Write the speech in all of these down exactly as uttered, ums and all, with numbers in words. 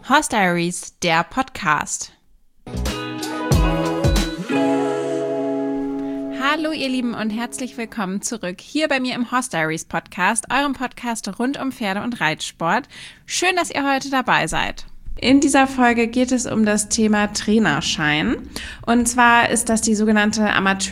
Horse Diaries, der Podcast. Hallo ihr Lieben und herzlich willkommen zurück hier bei mir im Horse Diaries Podcast, eurem Podcast rund um Pferde und Reitsport. Schön, dass ihr heute dabei seid. In dieser Folge geht es um das Thema Trainerschein. Und zwar ist das die sogenannte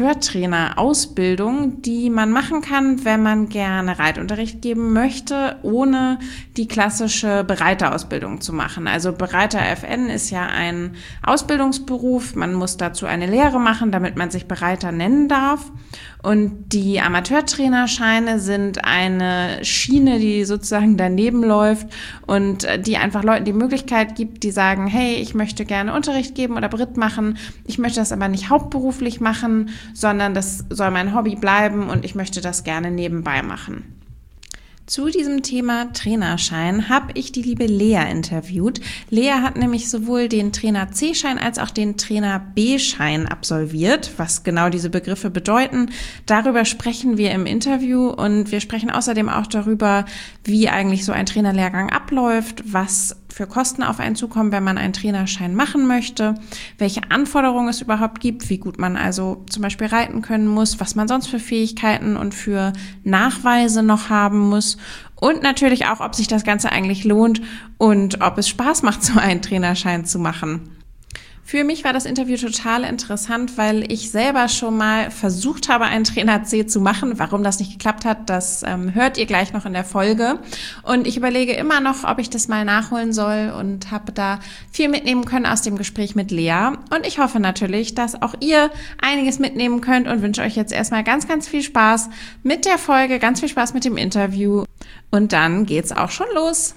Amateurtrainer-Ausbildung, die man machen kann, wenn man gerne Reitunterricht geben möchte, ohne die klassische Bereiterausbildung zu machen. Also Bereiter F N ist ja ein Ausbildungsberuf. Man muss dazu eine Lehre machen, damit man sich Bereiter nennen darf. Und die Amateurtrainerscheine sind eine Schiene, die sozusagen daneben läuft und die einfach Leuten die Möglichkeit gibt, die sagen, hey, ich möchte gerne Unterricht geben oder Beritt machen, ich möchte das aber nicht hauptberuflich machen, sondern das soll mein Hobby bleiben und ich möchte das gerne nebenbei machen. Zu diesem Thema Trainerschein habe ich die liebe Lea interviewt. Lea hat nämlich sowohl den Trainer C-Schein als auch den Trainer B-Schein absolviert, was genau diese Begriffe bedeuten. Darüber sprechen wir im Interview und wir sprechen außerdem auch darüber, wie eigentlich so ein Trainerlehrgang abläuft, was für Kosten auf einen zukommen, wenn man einen Trainerschein machen möchte, welche Anforderungen es überhaupt gibt, wie gut man also zum Beispiel reiten können muss, was man sonst für Fähigkeiten und für Nachweise noch haben muss und natürlich auch, ob sich das Ganze eigentlich lohnt und ob es Spaß macht, so einen Trainerschein zu machen. Für mich war das Interview total interessant, weil ich selber schon mal versucht habe, einen Trainer C zu machen. Warum das nicht geklappt hat, das ähm, hört ihr gleich noch in der Folge. Und ich überlege immer noch, ob ich das mal nachholen soll und habe da viel mitnehmen können aus dem Gespräch mit Lea. Und ich hoffe natürlich, dass auch ihr einiges mitnehmen könnt und wünsche euch jetzt erstmal ganz, ganz viel Spaß mit der Folge, ganz viel Spaß mit dem Interview. Und dann geht's auch schon los.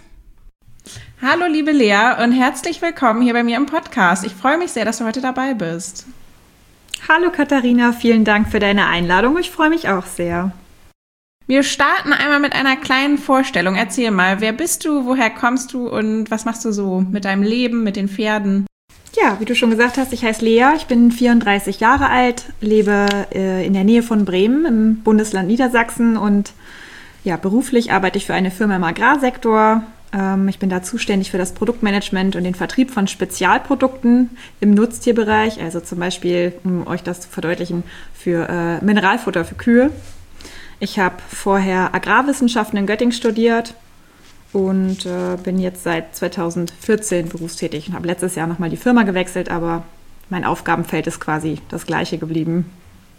Hallo liebe Lea und herzlich willkommen hier bei mir im Podcast. Ich freue mich sehr, dass du heute dabei bist. Hallo Katharina, vielen Dank für deine Einladung. Ich freue mich auch sehr. Wir starten einmal mit einer kleinen Vorstellung. Erzähl mal, wer bist du, woher kommst du und was machst du so mit deinem Leben, mit den Pferden? Ja, wie du schon gesagt hast, ich heiße Lea, ich bin vierunddreißig Jahre alt, lebe äh, in der Nähe von Bremen im Bundesland Niedersachsen und ja, beruflich arbeite ich für eine Firma im Agrarsektor. Ich bin da zuständig für das Produktmanagement und den Vertrieb von Spezialprodukten im Nutztierbereich, also zum Beispiel, um euch das zu verdeutlichen, für äh, Mineralfutter für Kühe. Ich habe vorher Agrarwissenschaften in Göttingen studiert und äh, bin jetzt seit zweitausendvierzehn berufstätig und habe letztes Jahr nochmal die Firma gewechselt, aber mein Aufgabenfeld ist quasi das gleiche geblieben.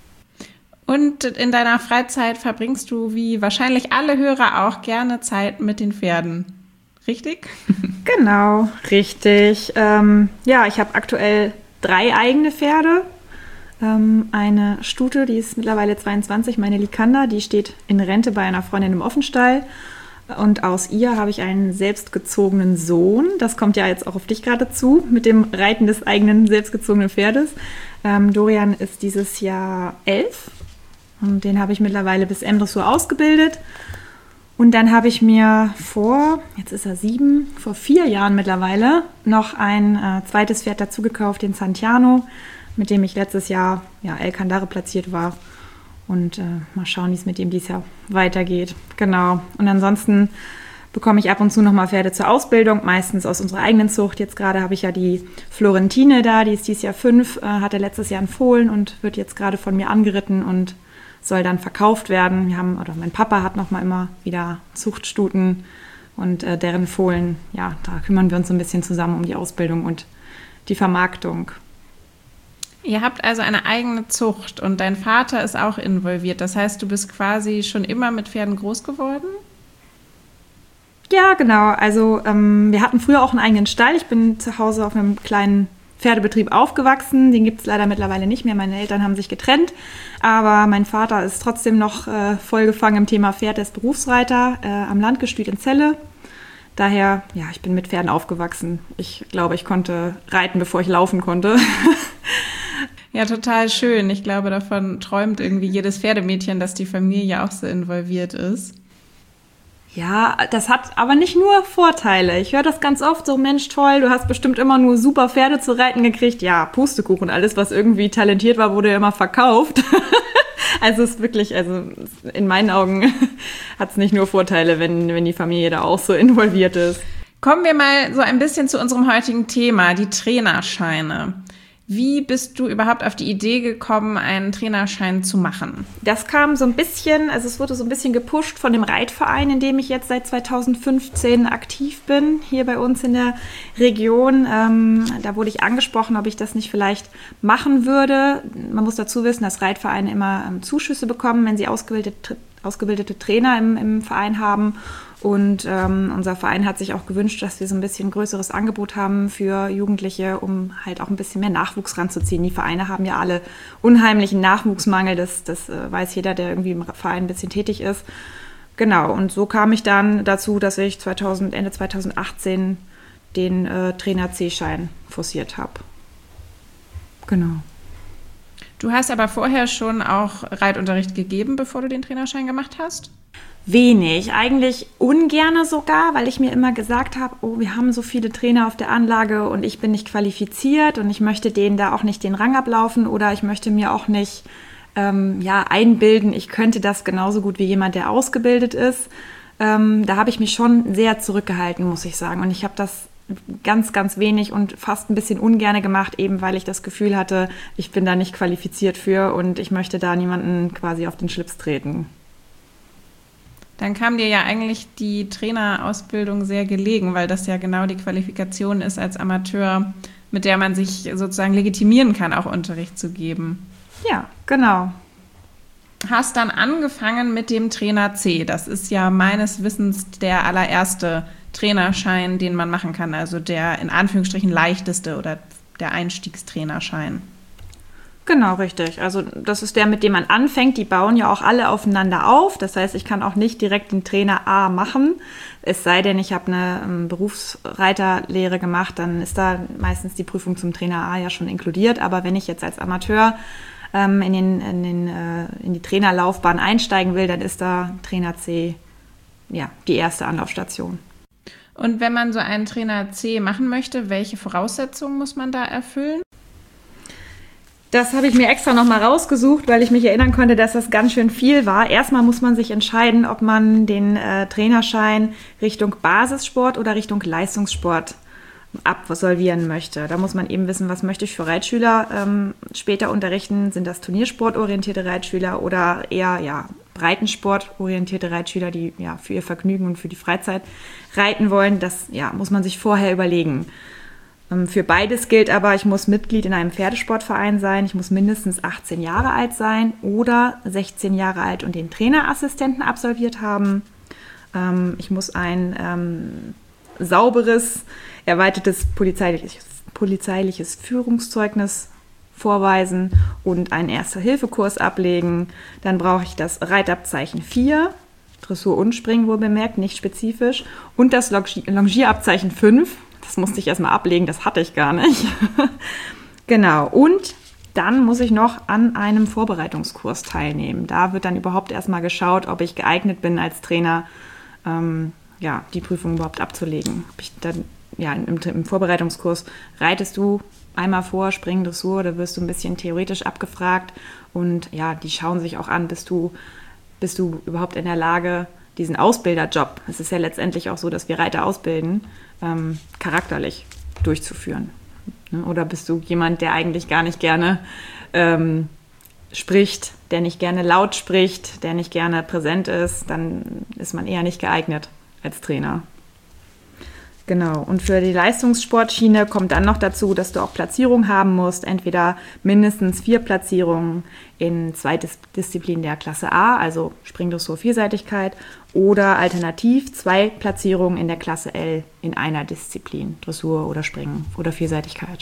Und in deiner Freizeit verbringst du, wie wahrscheinlich alle Hörer auch, gerne Zeit mit den Pferden. Richtig? Genau, richtig. Ähm, ja, ich habe aktuell drei eigene Pferde. Ähm, eine Stute, die ist mittlerweile zweiundzwanzig, meine Likanda, die steht in Rente bei einer Freundin im Offenstall. Und aus ihr habe ich einen selbstgezogenen Sohn. Das kommt ja jetzt auch auf dich gerade zu, mit dem Reiten des eigenen selbstgezogenen Pferdes. Ähm, Dorian ist dieses Jahr elf und den habe ich mittlerweile bis M-Dressur ausgebildet. Und dann habe ich mir vor, jetzt ist er sieben, vor vier Jahren mittlerweile noch ein äh, zweites Pferd dazu gekauft, den Santiano, mit dem ich letztes Jahr ja, El Candare platziert war. Und äh, mal schauen, wie es mit dem dieses Jahr weitergeht. Genau. Und ansonsten bekomme ich ab und zu nochmal Pferde zur Ausbildung, meistens aus unserer eigenen Zucht. Jetzt gerade habe ich ja die Florentine da, die ist dieses Jahr fünf, äh, hatte letztes Jahr einen Fohlen und wird jetzt gerade von mir angeritten und soll dann verkauft werden. Wir haben, oder mein Papa hat noch mal immer wieder Zuchtstuten und äh, deren Fohlen. Ja, da kümmern wir uns so ein bisschen zusammen um die Ausbildung und die Vermarktung. Ihr habt also eine eigene Zucht und dein Vater ist auch involviert. Das heißt, du bist quasi schon immer mit Pferden groß geworden? Ja, genau. Also ähm, wir hatten früher auch einen eigenen Stall. Ich bin zu Hause auf einem kleinen Pferdebetrieb aufgewachsen, den gibt es leider mittlerweile nicht mehr. Meine Eltern haben sich getrennt, aber mein Vater ist trotzdem noch äh, voll gefangen im Thema Pferd, der ist Berufsreiter äh, am Landgestüt in Celle. Daher, ja, ich bin mit Pferden aufgewachsen. Ich glaube, ich konnte reiten, bevor ich laufen konnte. Ja, total schön. Ich glaube, davon träumt irgendwie jedes Pferdemädchen, dass die Familie auch so involviert ist. Ja, das hat aber nicht nur Vorteile. Ich höre das ganz oft so, Mensch, toll, du hast bestimmt immer nur super Pferde zu reiten gekriegt. Ja, Pustekuchen, alles, was irgendwie talentiert war, wurde ja immer verkauft. Also es ist wirklich, also in meinen Augen hat es nicht nur Vorteile, wenn, wenn die Familie da auch so involviert ist. Kommen wir mal so ein bisschen zu unserem heutigen Thema, die Trainerscheine. Wie bist du überhaupt auf die Idee gekommen, einen Trainerschein zu machen? Das kam so ein bisschen, also es wurde so ein bisschen gepusht von dem Reitverein, in dem ich jetzt seit zweitausendfünfzehn aktiv bin, hier bei uns in der Region. Ähm, da wurde ich angesprochen, ob ich das nicht vielleicht machen würde. Man muss dazu wissen, dass Reitvereine immer ähm, Zuschüsse bekommen, wenn sie ausgebildete, ausgebildete Trainer im, im Verein haben. Und ähm, unser Verein hat sich auch gewünscht, dass wir so ein bisschen größeres Angebot haben für Jugendliche, um halt auch ein bisschen mehr Nachwuchs ranzuziehen. Die Vereine haben ja alle unheimlichen Nachwuchsmangel, das, das äh, weiß jeder, der irgendwie im Verein ein bisschen tätig ist. Genau, und so kam ich dann dazu, dass ich zweitausend, Ende zweitausendachtzehn den äh, Trainer C-Schein forciert habe. Genau. Du hast aber vorher schon auch Reitunterricht gegeben, bevor du den Trainerschein gemacht hast? Wenig, eigentlich ungerne sogar, weil ich mir immer gesagt habe, oh, wir haben so viele Trainer auf der Anlage und ich bin nicht qualifiziert und ich möchte denen da auch nicht den Rang ablaufen oder ich möchte mir auch nicht ähm, ja, einbilden, ich könnte das genauso gut wie jemand, der ausgebildet ist. Ähm, da habe ich mich schon sehr zurückgehalten, muss ich sagen. Und ich habe das ganz, ganz wenig und fast ein bisschen ungerne gemacht, eben weil ich das Gefühl hatte, ich bin da nicht qualifiziert für und ich möchte da niemanden quasi auf den Schlips treten. Dann kam dir ja eigentlich die Trainerausbildung sehr gelegen, weil das ja genau die Qualifikation ist als Amateur, mit der man sich sozusagen legitimieren kann, auch Unterricht zu geben. Ja, genau. Hast dann angefangen mit dem Trainer C. Das ist ja meines Wissens der allererste Trainerschein, den man machen kann, also der in Anführungsstrichen leichteste oder der Einstiegstrainerschein. Genau, richtig. Also das ist der, mit dem man anfängt. Die bauen ja auch alle aufeinander auf. Das heißt, ich kann auch nicht direkt den Trainer A machen. Es sei denn, ich habe eine ähm, Berufsreiterlehre gemacht, dann ist da meistens die Prüfung zum Trainer A ja schon inkludiert. Aber wenn ich jetzt als Amateur ähm, in, den, in, den, äh, in die Trainerlaufbahn einsteigen will, dann ist da Trainer C ja, die erste Anlaufstation. Und wenn man so einen Trainer C machen möchte, welche Voraussetzungen muss man da erfüllen? Das habe ich mir extra nochmal rausgesucht, weil ich mich erinnern konnte, dass das ganz schön viel war. Erstmal muss man sich entscheiden, ob man den äh, Trainerschein Richtung Basissport oder Richtung Leistungssport absolvieren möchte. Da muss man eben wissen, was möchte ich für Reitschüler ähm, später unterrichten. Sind das turniersportorientierte Reitschüler oder eher ja, breitensportorientierte Reitschüler, die ja für ihr Vergnügen und für die Freizeit reiten wollen? Das ja, muss man sich vorher überlegen. Für beides gilt aber, ich muss Mitglied in einem Pferdesportverein sein, ich muss mindestens achtzehn Jahre alt sein oder sechzehn Jahre alt und den Trainerassistenten absolviert haben. Ich muss ein ähm, sauberes, erweitertes polizeiliches, polizeiliches Führungszeugnis vorweisen und einen Erste-Hilfe-Kurs ablegen. Dann brauche ich das Reitabzeichen vier, Dressur und Springen wohl bemerkt, nicht spezifisch, und das Longierabzeichen fünf. Das musste ich erstmal ablegen, das hatte ich gar nicht. Genau, und dann muss ich noch an einem Vorbereitungskurs teilnehmen. Da wird dann überhaupt erstmal geschaut, ob ich geeignet bin als Trainer, ähm, ja, die Prüfung überhaupt abzulegen. Ob ich dann, ja, im, im Vorbereitungskurs reitest du einmal vor, Springen, Dressur, da wirst du ein bisschen theoretisch abgefragt und ja, die schauen sich auch an, bist du, bist du überhaupt in der Lage, diesen Ausbilderjob, es ist ja letztendlich auch so, dass wir Reiter ausbilden, ähm, charakterlich durchzuführen. Oder bist du jemand, der eigentlich gar nicht gerne ähm, spricht, der nicht gerne laut spricht, der nicht gerne präsent ist, dann ist man eher nicht geeignet als Trainer. Genau, und für die Leistungssportschiene kommt dann noch dazu, dass du auch Platzierungen haben musst, entweder mindestens vier Platzierungen in zwei Dis- Disziplinen der Klasse A, also Spring, Dressur, Vielseitigkeit, oder alternativ zwei Platzierungen in der Klasse L in einer Disziplin, Dressur oder Springen oder Vielseitigkeit.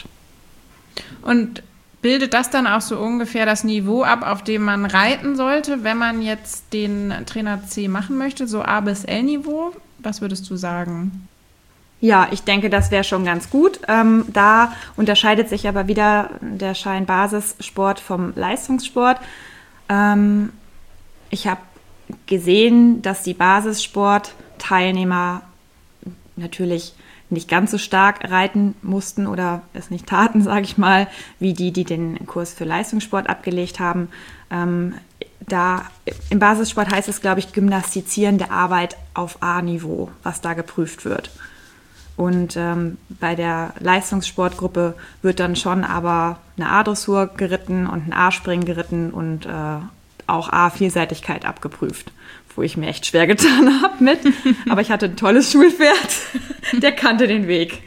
Und bildet das dann auch so ungefähr das Niveau ab, auf dem man reiten sollte, wenn man jetzt den Trainer C machen möchte, so A bis L-Niveau? Was würdest du sagen? Ja, ich denke, das wäre schon ganz gut. Ähm, da unterscheidet sich aber wieder der Schein Basissport vom Leistungssport. Ähm, ich habe gesehen, dass die Basissportteilnehmer natürlich nicht ganz so stark reiten mussten oder es nicht taten, sage ich mal, wie die, die den Kurs für Leistungssport abgelegt haben. Ähm, da im Basissport heißt es, glaube ich, gymnastizierende Arbeit auf A-Niveau, was da geprüft wird. Und ähm, bei der Leistungssportgruppe wird dann schon aber eine A-Dressur geritten und ein A-Springen geritten und äh, auch A-Vielseitigkeit abgeprüft, wo ich mir echt schwer getan habe mit. Aber ich hatte ein tolles Schulpferd, der kannte den Weg.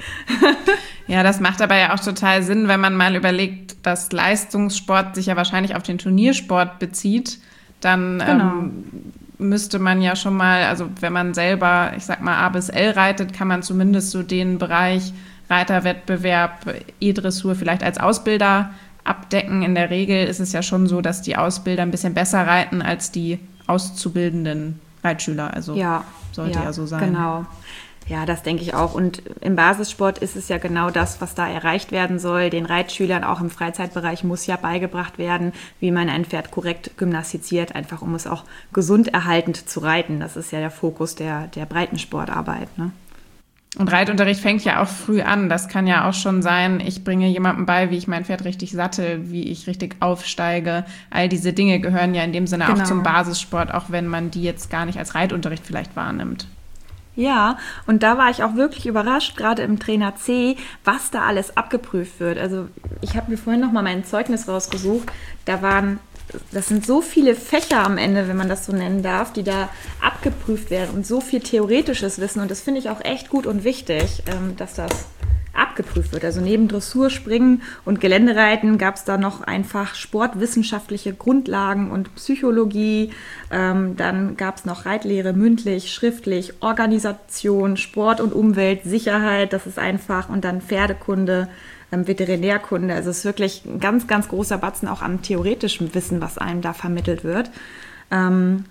Ja, das macht aber ja auch total Sinn, wenn man mal überlegt, dass Leistungssport sich ja wahrscheinlich auf den Turniersport bezieht, dann genau. ähm, müsste man ja schon mal, also wenn man selber, ich sag mal, A bis L reitet, kann man zumindest so den Bereich Reiterwettbewerb, E-Dressur vielleicht als Ausbilder abdecken. In der Regel ist es ja schon so, dass die Ausbilder ein bisschen besser reiten als die auszubildenden Reitschüler. Also ja, sollte ja, ja so sein. Genau. Ja, das denke ich auch. Und im Basissport ist es ja genau das, was da erreicht werden soll. Den Reitschülern auch im Freizeitbereich muss ja beigebracht werden, wie man ein Pferd korrekt gymnastiziert, einfach um es auch gesund erhaltend zu reiten. Das ist ja der Fokus der, der Breitensportarbeit, ne? Und Reitunterricht fängt ja auch früh an. Das kann ja auch schon sein, ich bringe jemandem bei, wie ich mein Pferd richtig sattel, wie ich richtig aufsteige. All diese Dinge gehören ja in dem Sinne genau. auch zum Basissport, auch wenn man die jetzt gar nicht als Reitunterricht vielleicht wahrnimmt. Ja, und da war ich auch wirklich überrascht, gerade im Trainer C, was da alles abgeprüft wird. Also ich habe mir vorhin noch mal mein Zeugnis rausgesucht. Da waren, das sind so viele Fächer am Ende, wenn man das so nennen darf, die da abgeprüft werden und so viel theoretisches Wissen. Und das finde ich auch echt gut und wichtig, dass das abgeprüft wird. Also neben Dressur, Springen und Geländereiten gab es da noch einfach sportwissenschaftliche Grundlagen und Psychologie. Ähm, dann gab es noch Reitlehre, mündlich, schriftlich, Organisation, Sport und Umwelt, Sicherheit, das ist einfach. Und dann Pferdekunde, ähm, Veterinärkunde. Also es ist wirklich ein ganz, ganz großer Batzen auch an theoretischem Wissen, was einem da vermittelt wird. Ähm,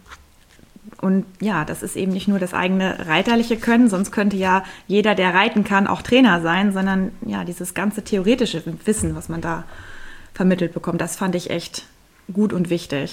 Und ja, das ist eben nicht nur das eigene reiterliche Können, sonst könnte ja jeder, der reiten kann, auch Trainer sein, sondern ja, dieses ganze theoretische Wissen, was man da vermittelt bekommt, das fand ich echt gut und wichtig.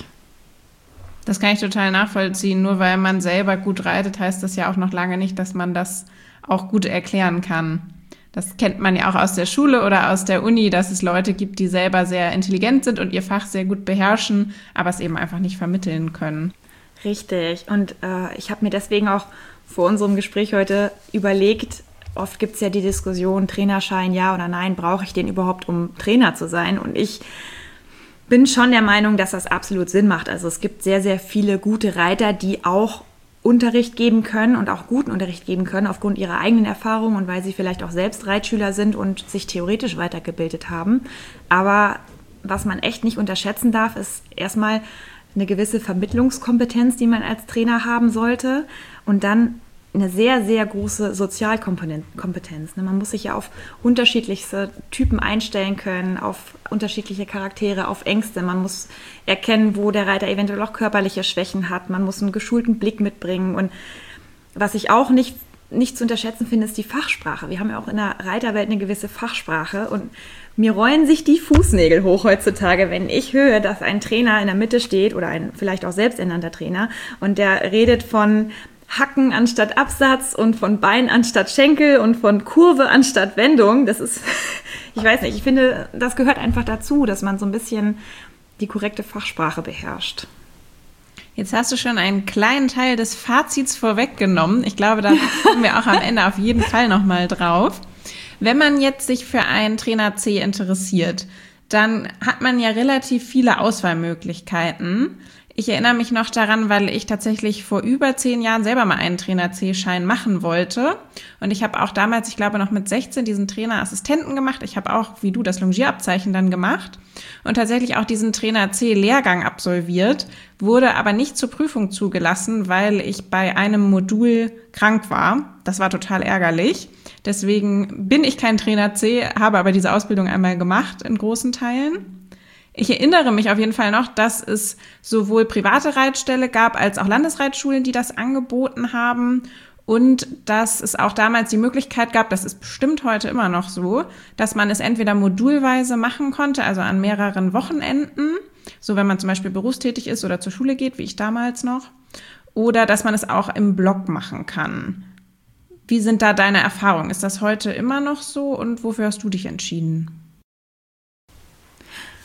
Das kann ich total nachvollziehen. Nur weil man selber gut reitet, heißt das ja auch noch lange nicht, dass man das auch gut erklären kann. Das kennt man ja auch aus der Schule oder aus der Uni, dass es Leute gibt, die selber sehr intelligent sind und ihr Fach sehr gut beherrschen, aber es eben einfach nicht vermitteln können. Richtig. Und äh, ich habe mir deswegen auch vor unserem Gespräch heute überlegt, oft gibt es ja die Diskussion, Trainerschein, ja oder nein, brauche ich den überhaupt, um Trainer zu sein? Und ich bin schon der Meinung, dass das absolut Sinn macht. Also es gibt sehr, sehr viele gute Reiter, die auch Unterricht geben können und auch guten Unterricht geben können aufgrund ihrer eigenen Erfahrung und weil sie vielleicht auch selbst Reitschüler sind und sich theoretisch weitergebildet haben. Aber was man echt nicht unterschätzen darf, ist erstmal eine gewisse Vermittlungskompetenz, die man als Trainer haben sollte und dann eine sehr, sehr große Sozialkompetenz. Man muss sich ja auf unterschiedlichste Typen einstellen können, auf unterschiedliche Charaktere, auf Ängste. Man muss erkennen, wo der Reiter eventuell auch körperliche Schwächen hat. Man muss einen geschulten Blick mitbringen. Und was ich auch nicht, nicht zu unterschätzen finde, ist die Fachsprache. Wir haben ja auch in der Reiterwelt eine gewisse Fachsprache und mir rollen sich die Fußnägel hoch heutzutage, wenn ich höre, dass ein Trainer in der Mitte steht oder ein vielleicht auch selbsternannter Trainer und der redet von Hacken anstatt Absatz und von Bein anstatt Schenkel und von Kurve anstatt Wendung. Das ist, ich weiß nicht, ich finde, das gehört einfach dazu, dass man so ein bisschen die korrekte Fachsprache beherrscht. Jetzt hast du schon einen kleinen Teil des Fazits vorweggenommen. Ich glaube, da kommen wir auch am Ende auf jeden Fall nochmal drauf. Wenn man jetzt sich für einen Trainer C interessiert, dann hat man ja relativ viele Auswahlmöglichkeiten. Ich erinnere mich noch daran, weil ich tatsächlich vor über zehn Jahren selber mal einen Trainer-C-Schein machen wollte. Und ich habe auch damals, ich glaube noch mit sechzehn, diesen Trainerassistenten gemacht. Ich habe auch, wie du, das Longierabzeichen dann gemacht und tatsächlich auch diesen Trainer-C-Lehrgang absolviert, wurde aber nicht zur Prüfung zugelassen, weil ich bei einem Modul krank war. Das war total ärgerlich. Deswegen bin ich kein Trainer C, habe aber diese Ausbildung einmal gemacht in großen Teilen. Ich erinnere mich auf jeden Fall noch, dass es sowohl private Reitställe gab, als auch Landesreitschulen, die das angeboten haben. Und dass es auch damals die Möglichkeit gab, das ist bestimmt heute immer noch so, dass man es entweder modulweise machen konnte, also an mehreren Wochenenden, so wenn man zum Beispiel berufstätig ist oder zur Schule geht, wie ich damals noch, oder dass man es auch im Block machen kann. Wie sind da deine Erfahrungen? Ist das heute immer noch so und wofür hast du dich entschieden?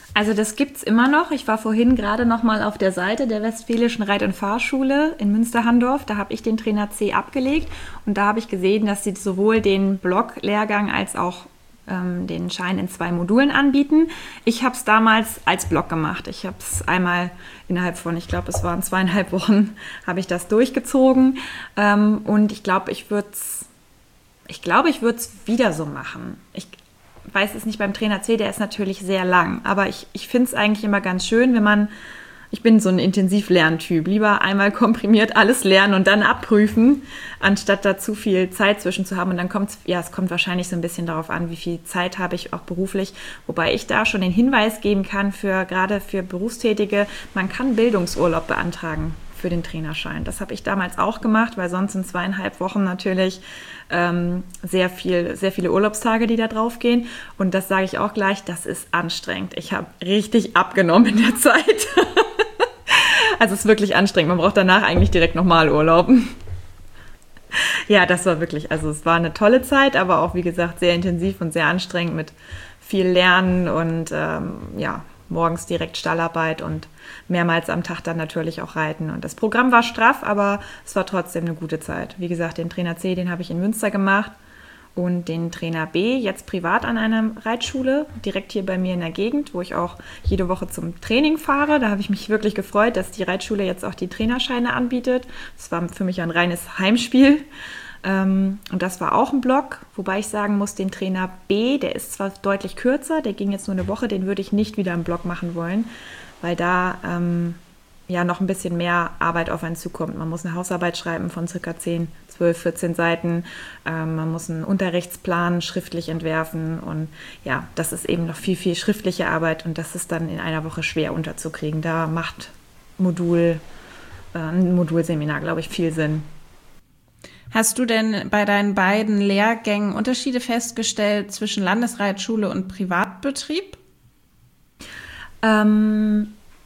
Also das gibt's immer noch. Ich war vorhin gerade noch mal auf der Seite der Westfälischen Reit- und Fahrschule in Münsterhandorf. Da habe ich den Trainer C abgelegt und da habe ich gesehen, dass sie sowohl den Block-Lehrgang als auch ähm, den Schein in zwei Modulen anbieten. Ich habe es damals als Block gemacht. Ich habe es einmal innerhalb von, ich glaube, es waren zweieinhalb Wochen, habe ich das durchgezogen. Ähm, und ich glaube, ich würde es ich glaube, ich würde es wieder so machen. Ich weiß es nicht beim Trainer C, der ist natürlich sehr lang. Aber ich, ich finde es eigentlich immer ganz schön, wenn man, ich bin so ein Intensivlerntyp, lieber einmal komprimiert alles lernen und dann abprüfen, anstatt da zu viel Zeit zwischen zu haben. Und dann kommt es, ja, es kommt wahrscheinlich so ein bisschen darauf an, wie viel Zeit habe ich auch beruflich. Wobei ich da schon den Hinweis geben kann, für gerade für Berufstätige, man kann Bildungsurlaub beantragen für den Trainerschein. Das habe ich damals auch gemacht, weil sonst in zweieinhalb Wochen natürlich ähm, sehr viel, sehr viele Urlaubstage, die da drauf gehen. Und das sage ich auch gleich, das ist anstrengend. Ich habe richtig abgenommen in der Zeit. Also es ist wirklich anstrengend. Man braucht danach eigentlich direkt nochmal Urlaub. Ja, das war wirklich, also es war eine tolle Zeit, aber auch, wie gesagt, sehr intensiv und sehr anstrengend mit viel Lernen und ähm, ja, morgens direkt Stallarbeit und mehrmals am Tag dann natürlich auch reiten. Und das Programm war straff, aber es war trotzdem eine gute Zeit. Wie gesagt, den Trainer C, den habe ich in Münster gemacht und den Trainer B jetzt privat an einer Reitschule, direkt hier bei mir in der Gegend, wo ich auch jede Woche zum Training fahre. Da habe ich mich wirklich gefreut, dass die Reitschule jetzt auch die Trainerscheine anbietet. Das war für mich ein reines Heimspiel. Und das war auch ein Block, wobei ich sagen muss, den Trainer B, der ist zwar deutlich kürzer, der ging jetzt nur eine Woche, den würde ich nicht wieder im Block machen wollen, weil da ähm, ja noch ein bisschen mehr Arbeit auf einen zukommt. Man muss eine Hausarbeit schreiben von circa zehn, zwölf, vierzehn Seiten, ähm, man muss einen Unterrichtsplan schriftlich entwerfen und ja, das ist eben noch viel, viel schriftliche Arbeit und das ist dann in einer Woche schwer unterzukriegen. Da macht Modul, äh, ein Modulseminar, glaube ich, viel Sinn. Hast du denn bei deinen beiden Lehrgängen Unterschiede festgestellt zwischen Landesreitschule und Privatbetrieb? Ähm,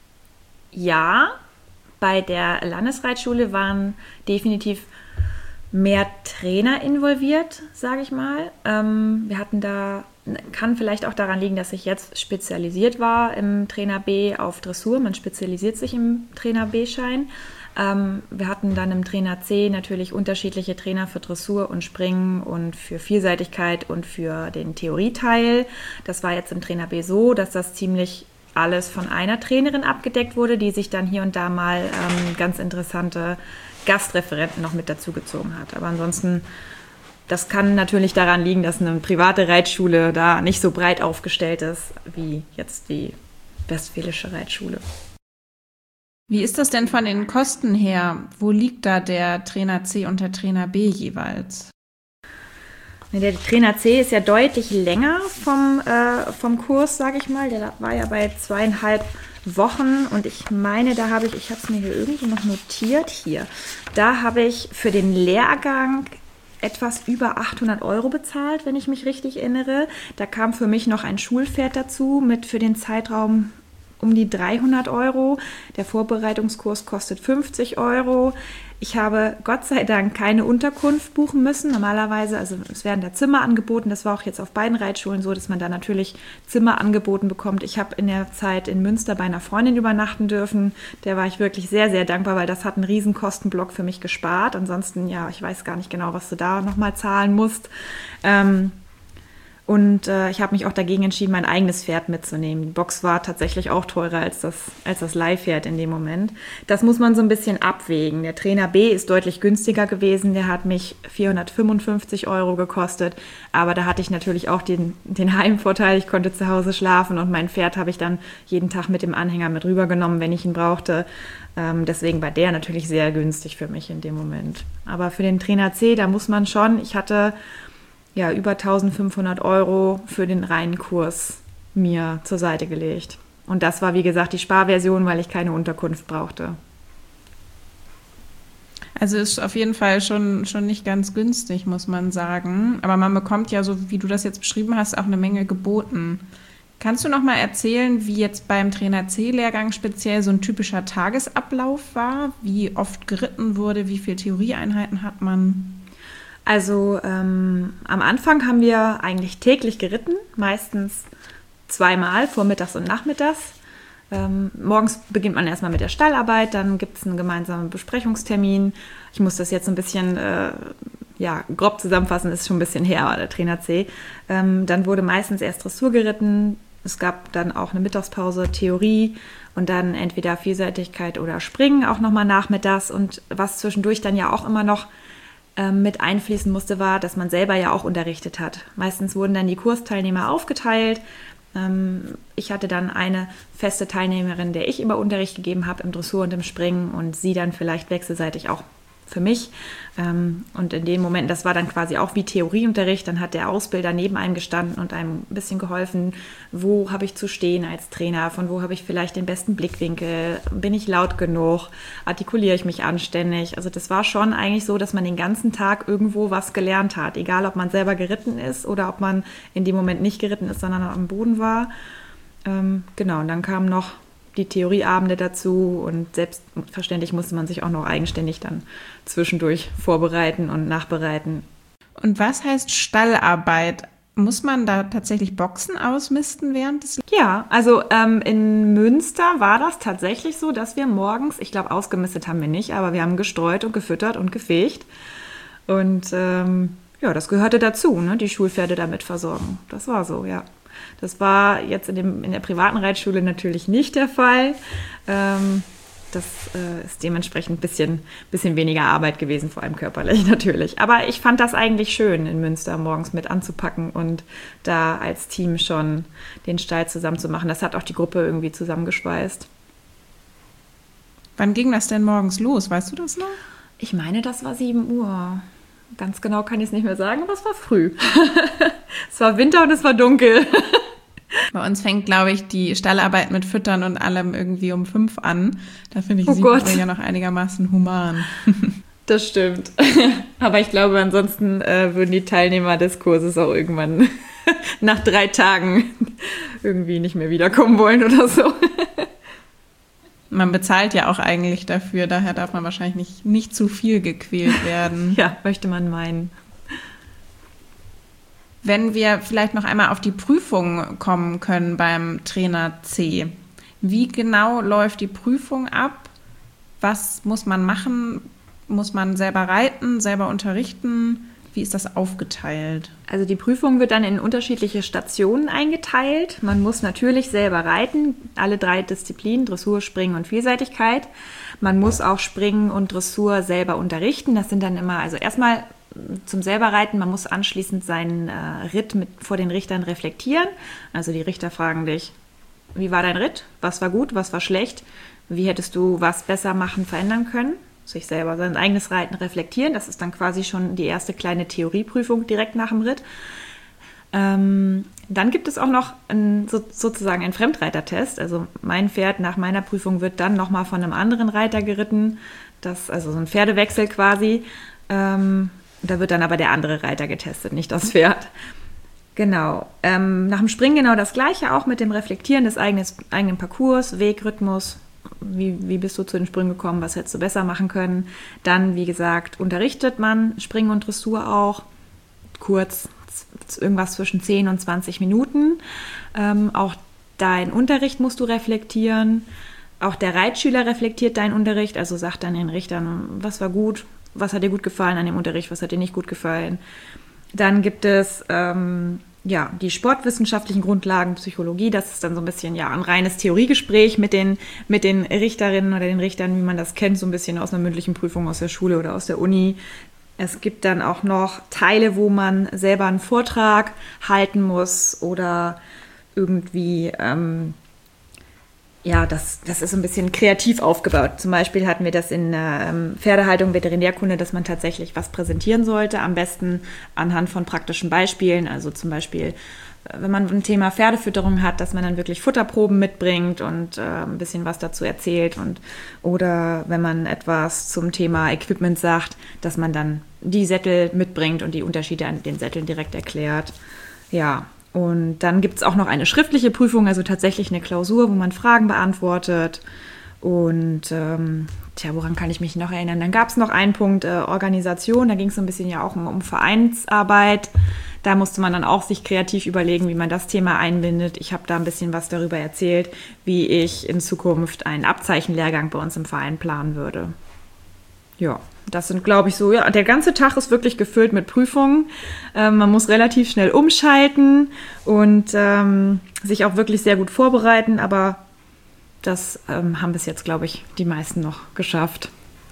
ja, bei der Landesreitschule waren definitiv mehr Trainer involviert, sage ich mal. Ähm, wir hatten da, kann vielleicht auch daran liegen, dass ich jetzt spezialisiert war im Trainer B auf Dressur. Man spezialisiert sich im Trainer B-Schein. Ähm, wir hatten dann im Trainer C natürlich unterschiedliche Trainer für Dressur und Springen und für Vielseitigkeit und für den Theorieteil. Das war jetzt im Trainer B so, dass das ziemlich alles von einer Trainerin abgedeckt wurde, die sich dann hier und da mal ähm, ganz interessante Gastreferenten noch mit dazugezogen hat. Aber ansonsten, das kann natürlich daran liegen, dass eine private Reitschule da nicht so breit aufgestellt ist wie jetzt die Westfälische Reitschule. Wie ist das denn von den Kosten her? Wo liegt da der Trainer C und der Trainer B jeweils? Der Trainer C ist ja deutlich länger vom, äh, vom Kurs, sage ich mal. Der war ja bei zweieinhalb Wochen und ich meine, da habe ich, ich habe es mir hier irgendwo noch notiert, hier, da habe ich für den Lehrgang etwas über achthundert Euro bezahlt, wenn ich mich richtig erinnere. Da kam für mich noch ein Schulpferd dazu mit für den Zeitraum um die dreihundert Euro. Der Vorbereitungskurs kostet fünfzig Euro. Ich habe Gott sei Dank keine Unterkunft buchen müssen. Normalerweise, also es werden da Zimmer angeboten. Das war auch jetzt auf beiden Reitschulen so, dass man da natürlich Zimmer angeboten bekommt. Ich habe in der Zeit in Münster bei einer Freundin übernachten dürfen. Der war ich wirklich sehr, sehr dankbar, weil das hat einen riesen Kostenblock für mich gespart. Ansonsten, ja, ich weiß gar nicht genau, was du da nochmal zahlen musst. Ähm, Und äh, ich habe mich auch dagegen entschieden, mein eigenes Pferd mitzunehmen. Die Box war tatsächlich auch teurer als das, als das Leihpferd in dem Moment. Das muss man so ein bisschen abwägen. Der Trainer B ist deutlich günstiger gewesen. Der hat mich vierhundertfünfundfünfzig Euro gekostet. Aber da hatte ich natürlich auch den, den Heimvorteil. Ich konnte zu Hause schlafen und mein Pferd habe ich dann jeden Tag mit dem Anhänger mit rübergenommen, wenn ich ihn brauchte. Ähm, deswegen war der natürlich sehr günstig für mich in dem Moment. Aber für den Trainer C, da muss man schon, ich hatte ja, über eintausendfünfhundert Euro für den reinen Kurs mir zur Seite gelegt. Und das war, wie gesagt, die Sparversion, weil ich keine Unterkunft brauchte. Also ist auf jeden Fall schon, schon nicht ganz günstig, muss man sagen. Aber man bekommt ja, so wie du das jetzt beschrieben hast, auch eine Menge geboten. Kannst du noch mal erzählen, wie jetzt beim Trainer C-Lehrgang speziell so ein typischer Tagesablauf war? Wie oft geritten wurde? Wie viele Theorieeinheiten hat man? Also ähm, am Anfang haben wir eigentlich täglich geritten, meistens zweimal, vormittags und nachmittags. Ähm, morgens beginnt man erstmal mit der Stallarbeit, dann gibt es einen gemeinsamen Besprechungstermin. Ich muss das jetzt ein bisschen äh, ja, grob zusammenfassen, ist schon ein bisschen her, aber der Trainer C. Ähm, dann wurde meistens erst Dressur geritten. Es gab dann auch eine Mittagspause, Theorie und dann entweder Vielseitigkeit oder Springen, auch nochmal nachmittags. Und was zwischendurch dann ja auch immer noch ähm, mit einfließen musste, war, dass man selber ja auch unterrichtet hat. Meistens wurden dann die Kursteilnehmer aufgeteilt. Ähm, ich hatte dann eine feste Teilnehmerin, der ich immer Unterricht gegeben habe im Dressur und im Springen und sie dann vielleicht wechselseitig auch für mich. Und in dem Moment, das war dann quasi auch wie Theorieunterricht, dann hat der Ausbilder neben einem gestanden und einem ein bisschen geholfen, wo habe ich zu stehen als Trainer, von wo habe ich vielleicht den besten Blickwinkel, bin ich laut genug, artikuliere ich mich anständig. Also das war schon eigentlich so, dass man den ganzen Tag irgendwo was gelernt hat, egal ob man selber geritten ist oder ob man in dem Moment nicht geritten ist, sondern am Boden war. Ähm, genau, und dann kam noch die Theorieabende dazu und selbstverständlich musste man sich auch noch eigenständig dann zwischendurch vorbereiten und nachbereiten. Und was heißt Stallarbeit? Muss man da tatsächlich Boxen ausmisten während des... Ja, also ähm, in Münster war das tatsächlich so, dass wir morgens, ich glaube ausgemistet haben wir nicht, aber wir haben gestreut und gefüttert und gefegt. Und ähm, ja, das gehörte dazu, ne? Die Schulpferde damit versorgen. Das war so, ja. Das war jetzt in, dem, in der privaten Reitschule natürlich nicht der Fall. Ähm, das äh, ist dementsprechend ein bisschen, bisschen weniger Arbeit gewesen, vor allem körperlich natürlich. Aber ich fand das eigentlich schön, in Münster morgens mit anzupacken und da als Team schon den Stall zusammen zu machen. Das hat auch die Gruppe irgendwie zusammengeschweißt. Wann ging das denn morgens los? Weißt du das noch? Ich meine, das war sieben Uhr. Ganz genau kann ich es nicht mehr sagen, aber es war früh. Es war Winter und es war dunkel. Bei uns fängt, glaube ich, die Stallarbeit mit Füttern und allem irgendwie um fünf an. Da finde ich oh sieben Uhr ja noch einigermaßen human. Das stimmt. Aber ich glaube, ansonsten äh, würden die Teilnehmer des Kurses auch irgendwann nach drei Tagen irgendwie nicht mehr wiederkommen wollen oder so. Man bezahlt ja auch eigentlich dafür, daher darf man wahrscheinlich nicht, nicht zu viel gequält werden. Ja, möchte man meinen. Wenn wir vielleicht noch einmal auf die Prüfung kommen können beim Trainer C. Wie genau läuft die Prüfung ab? Was muss man machen? Muss man selber reiten, selber unterrichten? Wie ist das aufgeteilt? Also die Prüfung wird dann in unterschiedliche Stationen eingeteilt. Man muss natürlich selber reiten, alle drei Disziplinen, Dressur, Springen und Vielseitigkeit. Man muss auch Springen und Dressur selber unterrichten. Das sind dann immer, also erstmal zum selber reiten, man muss anschließend seinen äh, Ritt mit, vor den Richtern reflektieren. Also die Richter fragen dich, wie war dein Ritt? Was war gut, was war schlecht? Wie hättest du was besser machen, verändern können? Sich selber sein eigenes Reiten reflektieren. Das ist dann quasi schon die erste kleine Theorieprüfung direkt nach dem Ritt. Ähm, dann gibt es auch noch ein, so, sozusagen einen Fremdreitertest. Also mein Pferd nach meiner Prüfung wird dann nochmal von einem anderen Reiter geritten. Das, also so ein Pferdewechsel quasi. Ähm, da wird dann aber der andere Reiter getestet, nicht das Pferd. Genau. Ähm, nach dem Springen genau das Gleiche, auch mit dem Reflektieren des eigenen, eigenen Parcours, Weg, Rhythmus. Wie, wie bist du zu den Sprüngen gekommen? Was hättest du besser machen können? Dann, wie gesagt, unterrichtet man Springen und Dressur auch. Kurz, irgendwas zwischen zehn und zwanzig Minuten. Ähm, auch deinen Unterricht musst du reflektieren. Auch der Reitschüler reflektiert deinen Unterricht, also sagt dann den Richtern, was war gut, was hat dir gut gefallen an dem Unterricht, was hat dir nicht gut gefallen. Dann gibt es ähm, ja, die sportwissenschaftlichen Grundlagen, Psychologie, das ist dann so ein bisschen ja, ein reines Theoriegespräch mit den, mit den Richterinnen oder den Richtern, wie man das kennt, so ein bisschen aus einer mündlichen Prüfung aus der Schule oder aus der Uni. Es gibt dann auch noch Teile, wo man selber einen Vortrag halten muss oder irgendwie, ähm, ja, das, das ist so ein bisschen kreativ aufgebaut. Zum Beispiel hatten wir das in der ähm, Pferdehaltung, Veterinärkunde, dass man tatsächlich was präsentieren sollte, am besten anhand von praktischen Beispielen. Also zum Beispiel, wenn man ein Thema Pferdefütterung hat, dass man dann wirklich Futterproben mitbringt und äh, ein bisschen was dazu erzählt. Und, oder wenn man etwas zum Thema Equipment sagt, dass man dann die Sättel mitbringt und die Unterschiede an den Sätteln direkt erklärt. Ja, und dann gibt es auch noch eine schriftliche Prüfung, also tatsächlich eine Klausur, wo man Fragen beantwortet. Und ähm, tja, woran kann ich mich noch erinnern? Dann gab es noch einen Punkt äh, Organisation, da ging es so ein bisschen ja auch um, um Vereinsarbeit. Da musste man dann auch sich kreativ überlegen, wie man das Thema einbindet. Ich habe da ein bisschen was darüber erzählt, wie ich in Zukunft einen Abzeichenlehrgang bei uns im Verein planen würde. Ja, das sind, glaube ich, so, ja, der ganze Tag ist wirklich gefüllt mit Prüfungen. Ähm, man muss relativ schnell umschalten und ähm, sich auch wirklich sehr gut vorbereiten, aber das ähm, haben bis jetzt, glaube ich, die meisten noch geschafft.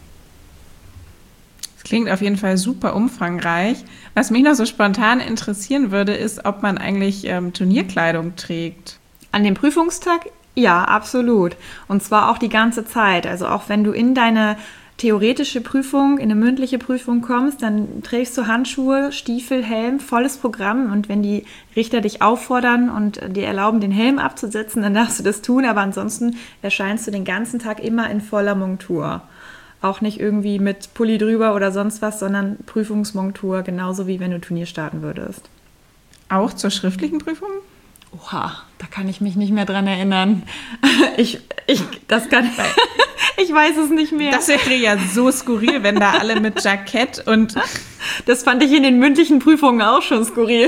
Das klingt auf jeden Fall super umfangreich. Was mich noch so spontan interessieren würde, ist, ob man eigentlich ähm, Turnierkleidung trägt. An dem Prüfungstag? Ja, absolut. Und zwar auch die ganze Zeit. Also auch wenn du in deine theoretische Prüfung, in eine mündliche Prüfung kommst, dann trägst du Handschuhe, Stiefel, Helm, volles Programm. Und wenn die Richter dich auffordern und dir erlauben, den Helm abzusetzen, dann darfst du das tun. Aber ansonsten erscheinst du den ganzen Tag immer in voller Montur. Auch nicht irgendwie mit Pulli drüber oder sonst was, sondern Prüfungsmontur, genauso wie wenn du Turnier starten würdest. Auch zur schriftlichen Prüfung? Oha, da kann ich mich nicht mehr dran erinnern. Ich, ich, das kann, ich weiß es nicht mehr. Das wäre ja so skurril, wenn da alle mit Jackett und... Das fand ich in den mündlichen Prüfungen auch schon skurril.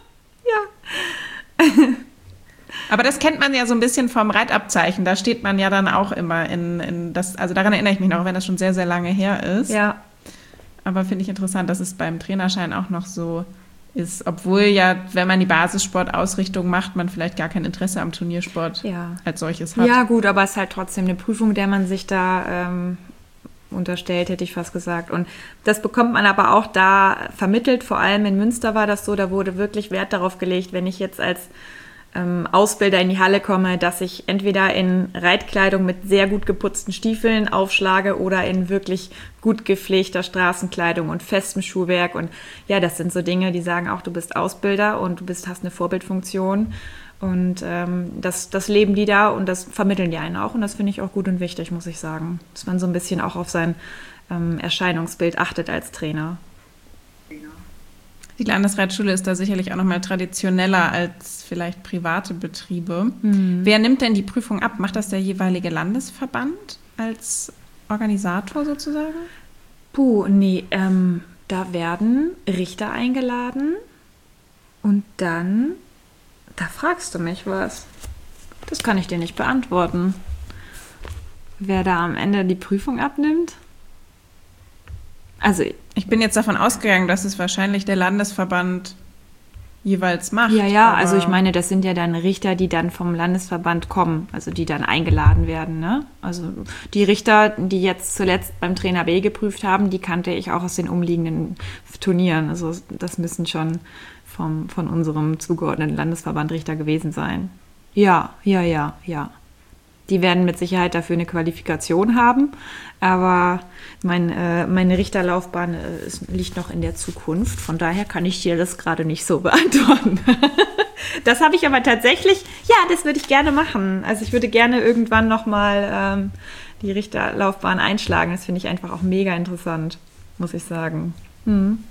Ja. Aber das kennt man ja so ein bisschen vom Reitabzeichen. Da steht man ja dann auch immer in, in das, also daran erinnere ich mich noch, wenn das schon sehr, sehr lange her ist. Ja. Aber finde ich interessant, dass es beim Trainerschein auch noch so ist, obwohl ja, wenn man die Basissportausrichtung macht, man vielleicht gar kein Interesse am Turniersport ja. als solches hat. Ja gut, aber es ist halt trotzdem eine Prüfung, der man sich da ähm, unterstellt, hätte ich fast gesagt. Und das bekommt man aber auch da vermittelt, vor allem in Münster war das so, da wurde wirklich Wert darauf gelegt, wenn ich jetzt als ähm, Ausbilder in die Halle komme, dass ich entweder in Reitkleidung mit sehr gut geputzten Stiefeln aufschlage oder in wirklich gut gepflegter Straßenkleidung und festem Schuhwerk. Und ja, das sind so Dinge, die sagen auch, du bist Ausbilder und du bist, hast eine Vorbildfunktion. Und ähm, das, das leben die da und das vermitteln die einen auch. Und das finde ich auch gut und wichtig, muss ich sagen. Dass man so ein bisschen auch auf sein ähm, Erscheinungsbild achtet als Trainer. Die Landesreitschule ist da sicherlich auch noch mal traditioneller als vielleicht private Betriebe. Mhm. Wer nimmt denn die Prüfung ab? Macht das der jeweilige Landesverband als Organisator sozusagen? Puh, nee, ähm, da werden Richter eingeladen und dann, da fragst du mich was. Das kann ich dir nicht beantworten. Wer da am Ende die Prüfung abnimmt? Also ich bin jetzt davon ausgegangen, dass es wahrscheinlich der Landesverband jeweils macht. Ja, ja, also ich meine, das sind ja dann Richter, die dann vom Landesverband kommen, also die dann eingeladen werden, ne? Also die Richter, die jetzt zuletzt beim Trainer B geprüft haben, die kannte ich auch aus den umliegenden Turnieren. Also das müssen schon vom, von unserem zugeordneten Landesverband Richter gewesen sein. Ja, ja, ja, ja. Die werden mit Sicherheit dafür eine Qualifikation haben, aber mein, äh, meine Richterlaufbahn äh, ist, liegt noch in der Zukunft. Von daher kann ich dir das gerade nicht so beantworten. Das habe ich aber tatsächlich, ja, das würde ich gerne machen. Also ich würde gerne irgendwann nochmal ähm, die Richterlaufbahn einschlagen. Das finde ich einfach auch mega interessant, muss ich sagen. Hm.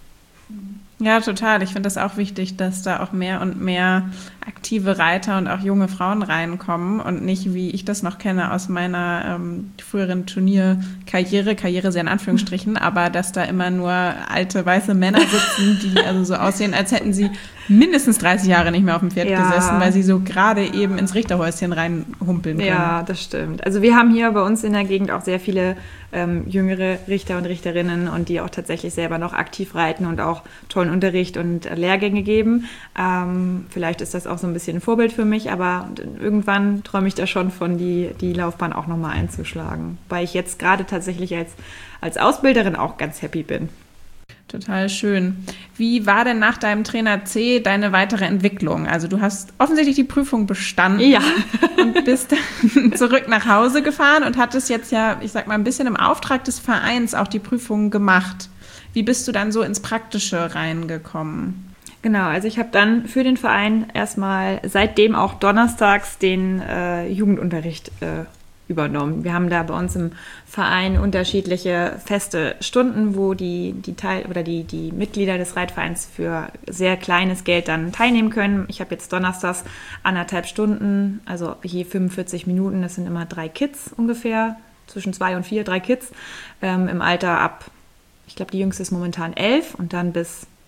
Ja, total. Ich finde das auch wichtig, dass da auch mehr und mehr aktive Reiter und auch junge Frauen reinkommen und nicht, wie ich das noch kenne aus meiner ähm, früheren Turnierkarriere, Karriere sehr in Anführungsstrichen, aber dass da immer nur alte weiße Männer sitzen, die also so aussehen, als hätten sie mindestens dreißig Jahre nicht mehr auf dem Pferd ja. gesessen, weil sie so gerade eben ins Richterhäuschen reinhumpeln können. Ja, das stimmt. Also wir haben hier bei uns in der Gegend auch sehr viele ähm, jüngere Richter und Richterinnen und die auch tatsächlich selber noch aktiv reiten und auch tollen Unterricht und Lehrgänge geben. Ähm, vielleicht ist das auch so ein bisschen ein Vorbild für mich, aber irgendwann träume ich da schon von, die, die Laufbahn auch nochmal einzuschlagen, weil ich jetzt gerade tatsächlich als, als Ausbilderin auch ganz happy bin. Total schön. Wie war denn nach deinem Trainer C deine weitere Entwicklung? Also du hast offensichtlich die Prüfung bestanden ja. und bist dann zurück nach Hause gefahren und hattest jetzt ja, ich sag mal, ein bisschen im Auftrag des Vereins auch die Prüfung gemacht. Wie bist du dann so ins Praktische reingekommen? Genau, also ich habe dann für den Verein erstmal seitdem auch donnerstags den äh, Jugendunterricht äh, übernommen. Wir haben da bei uns im Verein unterschiedliche feste Stunden, wo die, die Teil oder die, die Mitglieder des Reitvereins für sehr kleines Geld dann teilnehmen können. Ich habe jetzt donnerstags anderthalb Stunden, also je fünfundvierzig Minuten, das sind immer drei Kids ungefähr, zwischen zwei und vier, drei Kids, ähm, im Alter ab, ich glaube, die jüngste ist momentan elf und dann bis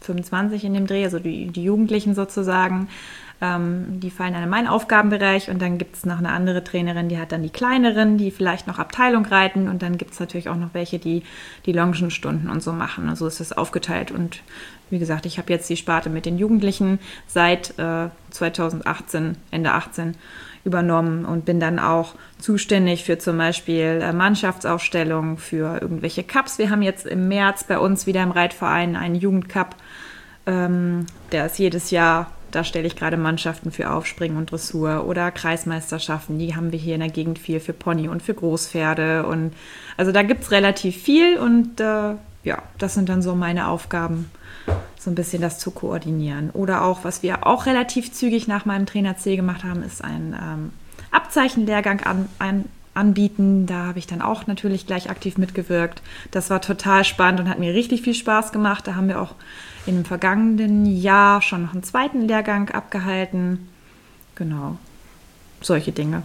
fünfundzwanzig in dem Dreh, also die, die Jugendlichen sozusagen. Ähm, die fallen dann in meinen Aufgabenbereich und dann gibt es noch eine andere Trainerin, die hat dann die kleineren, die vielleicht noch Abteilung reiten und dann gibt es natürlich auch noch welche, die die Longenstunden und so machen. Also ist das aufgeteilt und wie gesagt, ich habe jetzt die Sparte mit den Jugendlichen seit äh, zweitausendachtzehn, Ende achtzehn übernommen und bin dann auch zuständig für zum Beispiel äh, Mannschaftsaufstellungen, für irgendwelche Cups. Wir haben jetzt im März bei uns wieder im Reitverein einen Jugendcup, ähm, der ist jedes Jahr. Da stelle ich gerade Mannschaften für Aufspringen und Dressur oder Kreismeisterschaften. Die haben wir hier in der Gegend viel für Pony und für Großpferde. Und also da gibt es relativ viel und äh, ja, das sind dann so meine Aufgaben, so ein bisschen das zu koordinieren. Oder auch, was wir auch relativ zügig nach meinem Trainer C gemacht haben, ist ein ähm, Abzeichenlehrgang an, ein, anbieten. Da habe ich dann auch natürlich gleich aktiv mitgewirkt. Das war total spannend und hat mir richtig viel Spaß gemacht. Da haben wir auch im vergangenen Jahr schon noch einen zweiten Lehrgang abgehalten. Genau, solche Dinge.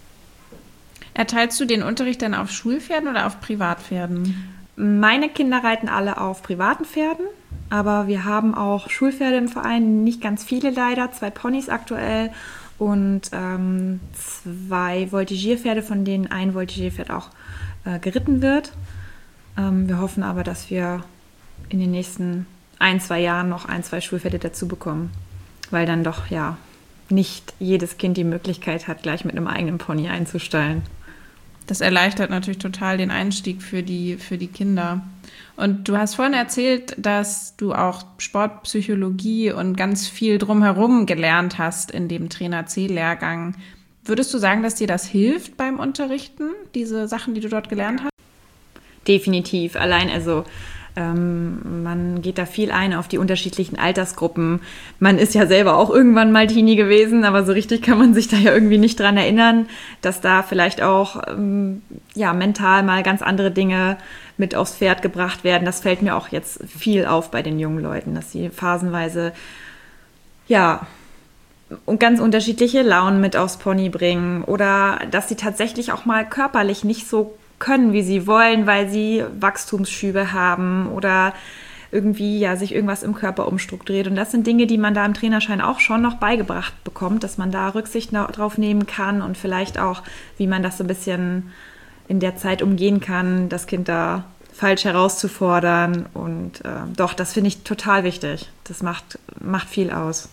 Erteilst du den Unterricht dann auf Schulpferden oder auf Privatpferden? Meine Kinder reiten alle auf privaten Pferden, aber wir haben auch Schulpferde im Verein, nicht ganz viele leider, zwei Ponys aktuell und ähm, zwei Voltigierpferde, von denen ein Voltigierpferd auch äh, geritten wird. Ähm, wir hoffen aber, dass wir in den nächsten ein, zwei Jahren noch ein, zwei Schulpferde dazu bekommen, weil dann doch ja nicht jedes Kind die Möglichkeit hat, gleich mit einem eigenen Pony einzusteigen. Das erleichtert natürlich total den Einstieg für die, für die Kinder. Und du hast vorhin erzählt, dass du auch Sportpsychologie und ganz viel drumherum gelernt hast in dem Trainer C-Lehrgang. Würdest du sagen, dass dir das hilft beim Unterrichten, diese Sachen, die du dort gelernt hast? Definitiv. Allein also Ähm, man geht da viel ein auf die unterschiedlichen Altersgruppen. Man ist ja selber auch irgendwann mal Teenie gewesen, aber so richtig kann man sich da ja irgendwie nicht dran erinnern, dass da vielleicht auch ähm, ja, mental mal ganz andere Dinge mit aufs Pferd gebracht werden. Das fällt mir auch jetzt viel auf bei den jungen Leuten, dass sie phasenweise ja und ganz unterschiedliche Launen mit aufs Pony bringen oder dass sie tatsächlich auch mal körperlich nicht so können, wie sie wollen, weil sie Wachstumsschübe haben oder irgendwie ja sich irgendwas im Körper umstrukturiert. Und das sind Dinge, die man da im Trainerschein auch schon noch beigebracht bekommt, dass man da Rücksicht drauf nehmen kann und vielleicht auch, wie man das so ein bisschen in der Zeit umgehen kann, das Kind da falsch herauszufordern. Und äh, doch, das finde ich total wichtig. Das macht, macht viel aus.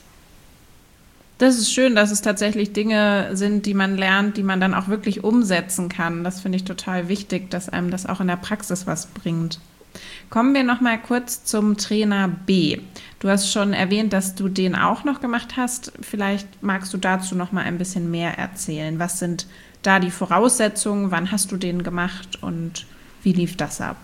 Das ist schön, dass es tatsächlich Dinge sind, die man lernt, die man dann auch wirklich umsetzen kann. Das finde ich total wichtig, dass einem das auch in der Praxis was bringt. Kommen wir noch mal kurz zum Trainer B. Du hast schon erwähnt, dass du den auch noch gemacht hast. Vielleicht magst du dazu noch mal ein bisschen mehr erzählen. Was sind da die Voraussetzungen? Wann hast du den gemacht und wie lief das ab?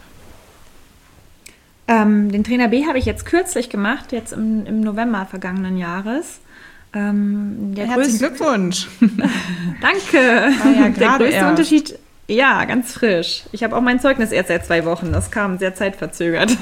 Ähm, den Trainer B habe ich jetzt kürzlich gemacht, jetzt im, im November vergangenen Jahres. Ähm, der Herzlichen größte, Glückwunsch. Danke. War ja der größte erst. Unterschied, ja, ganz frisch. Ich habe auch mein Zeugnis erst seit zwei Wochen. Das kam sehr zeitverzögert.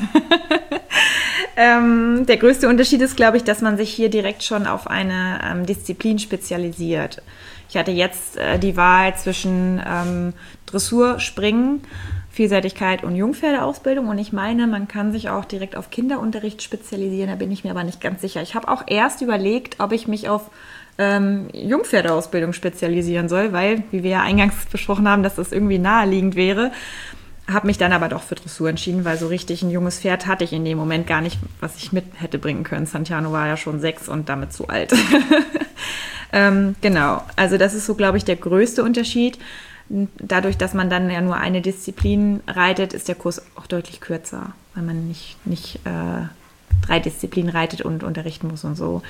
ähm, der größte Unterschied ist, glaube ich, dass man sich hier direkt schon auf eine ähm, Disziplin spezialisiert. Ich hatte jetzt äh, die Wahl zwischen ähm, Dressur, Springen, Vielseitigkeit und Jungpferdeausbildung. Und ich meine, man kann sich auch direkt auf Kinderunterricht spezialisieren. Da bin ich mir aber nicht ganz sicher. Ich habe auch erst überlegt, ob ich mich auf ähm, Jungpferdeausbildung spezialisieren soll, weil, wie wir ja eingangs besprochen haben, dass das irgendwie naheliegend wäre. Habe mich dann aber doch für Dressur entschieden, weil so richtig ein junges Pferd hatte ich in dem Moment gar nicht, was ich mit hätte bringen können. Santiano war ja schon sechs und damit zu alt. ähm, genau, also das ist so, glaube ich, der größte Unterschied. Dadurch, dass man dann ja nur eine Disziplin reitet, ist der Kurs auch deutlich kürzer, weil man nicht, nicht äh, drei Disziplinen reitet und unterrichten muss und so.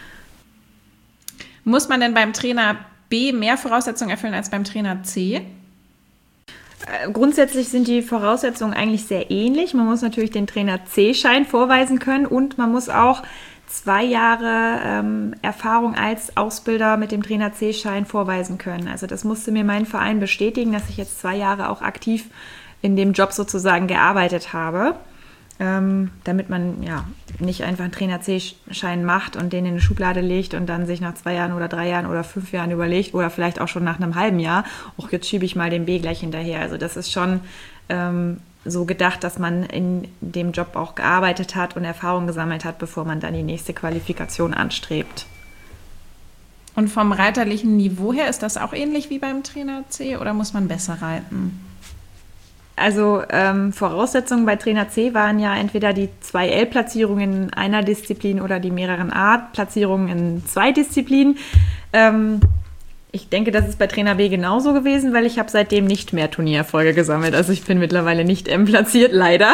Muss man denn beim Trainer B mehr Voraussetzungen erfüllen als beim Trainer C? Äh, grundsätzlich sind die Voraussetzungen eigentlich sehr ähnlich. Man muss natürlich den Trainer C-Schein vorweisen können und man muss auch zwei Jahre ähm, Erfahrung als Ausbilder mit dem Trainer C-Schein vorweisen können. Also das musste mir mein Verein bestätigen, dass ich jetzt zwei Jahre auch aktiv in dem Job sozusagen gearbeitet habe, ähm, damit man ja nicht einfach einen Trainer C-Schein macht und den in eine Schublade legt und dann sich nach zwei Jahren oder drei Jahren oder fünf Jahren überlegt oder vielleicht auch schon nach einem halben Jahr, auch jetzt schiebe ich mal den B gleich hinterher. Also das ist schon ähm, so gedacht, dass man in dem Job auch gearbeitet hat und Erfahrung gesammelt hat, bevor man dann die nächste Qualifikation anstrebt. Und vom reiterlichen Niveau her, ist das auch ähnlich wie beim Trainer C oder muss man besser reiten? Also ähm, Voraussetzungen bei Trainer C waren ja entweder die zwei L-Platzierungen in einer Disziplin oder die mehreren A-Platzierungen in zwei Disziplinen. Ähm, ich denke, das ist bei Trainer B genauso gewesen, weil ich habe seitdem nicht mehr Turniererfolge gesammelt. Also ich bin mittlerweile nicht M-platziert, leider.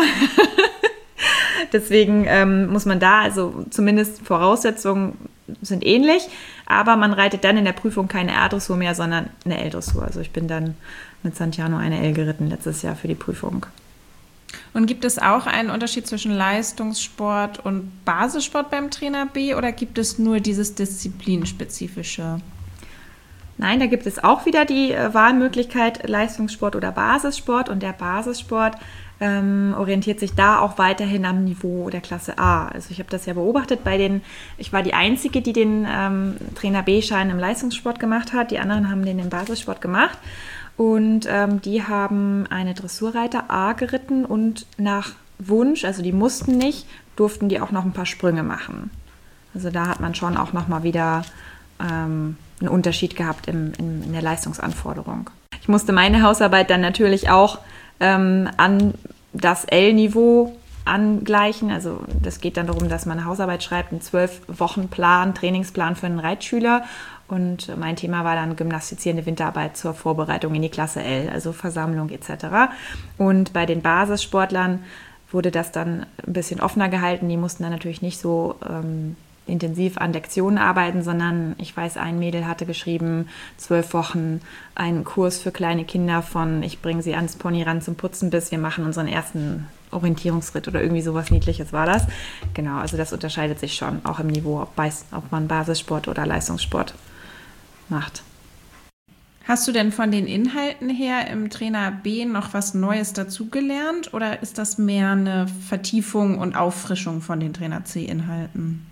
Deswegen ähm, muss man da, also zumindest Voraussetzungen sind ähnlich, aber man reitet dann in der Prüfung keine A-Dressur mehr, sondern eine L-Dressur. Also ich bin dann mit Santiano eine L geritten letztes Jahr für die Prüfung. Und gibt es auch einen Unterschied zwischen Leistungssport und Basissport beim Trainer B oder gibt es nur dieses disziplinspezifische? Nein, da gibt es auch wieder die äh, Wahlmöglichkeit Leistungssport oder Basissport und der Basissport ähm, orientiert sich da auch weiterhin am Niveau der Klasse A. Also ich habe das ja beobachtet bei den, ich war die Einzige, die den ähm, Trainer B-Schein im Leistungssport gemacht hat, die anderen haben den im Basissport gemacht und ähm, die haben eine Dressurreiter A geritten und nach Wunsch, also die mussten nicht, durften die auch noch ein paar Sprünge machen. Also da hat man schon auch nochmal wieder ähm, einen Unterschied gehabt im, in, in der Leistungsanforderung. Ich musste meine Hausarbeit dann natürlich auch ähm, an das L-Niveau angleichen. Also das geht dann darum, dass man eine Hausarbeit schreibt, einen zwölf Wochen Plan, Trainingsplan für einen Reitschüler. Und mein Thema war dann gymnastizierende Winterarbeit zur Vorbereitung in die Klasse L, also Versammlung et cetera. Und bei den Basissportlern wurde das dann ein bisschen offener gehalten. Die mussten dann natürlich nicht so ähm, intensiv an Lektionen arbeiten, sondern ich weiß, ein Mädel hatte geschrieben, zwölf Wochen einen Kurs für kleine Kinder von ich bringe sie ans Pony ran zum Putzen bis wir machen unseren ersten Orientierungsritt oder irgendwie sowas Niedliches war das. Genau, also das unterscheidet sich schon, auch im Niveau, ob, ob man Basissport oder Leistungssport macht. Hast du denn von den Inhalten her im Trainer B noch was Neues dazugelernt oder ist das mehr eine Vertiefung und Auffrischung von den Trainer C-Inhalten?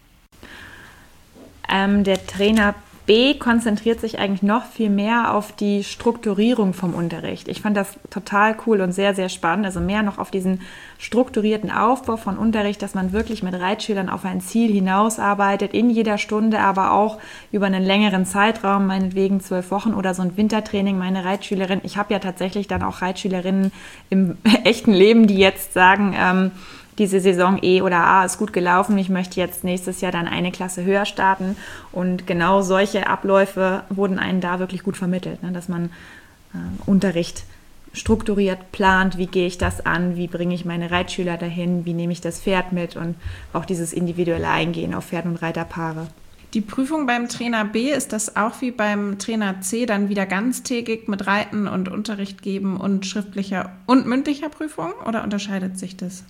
Ähm, der Trainer B konzentriert sich eigentlich noch viel mehr auf die Strukturierung vom Unterricht. Ich fand das total cool und sehr, sehr spannend. Also mehr noch auf diesen strukturierten Aufbau von Unterricht, dass man wirklich mit Reitschülern auf ein Ziel hinausarbeitet, in jeder Stunde, aber auch über einen längeren Zeitraum, meinetwegen zwölf Wochen oder so ein Wintertraining. Meine Reitschülerin, ich habe ja tatsächlich dann auch Reitschülerinnen im echten Leben, die jetzt sagen, ähm, diese Saison E oder A ist gut gelaufen, ich möchte jetzt nächstes Jahr dann eine Klasse höher starten und genau solche Abläufe wurden einem da wirklich gut vermittelt, ne? Dass man äh, Unterricht strukturiert plant, wie gehe ich das an, wie bringe ich meine Reitschüler dahin, wie nehme ich das Pferd mit und auch dieses individuelle Eingehen auf Pferd- und Reiterpaare. Die Prüfung beim Trainer B, ist das auch wie beim Trainer C dann wieder ganztägig mit Reiten und Unterricht geben und schriftlicher und mündlicher Prüfung oder unterscheidet sich das?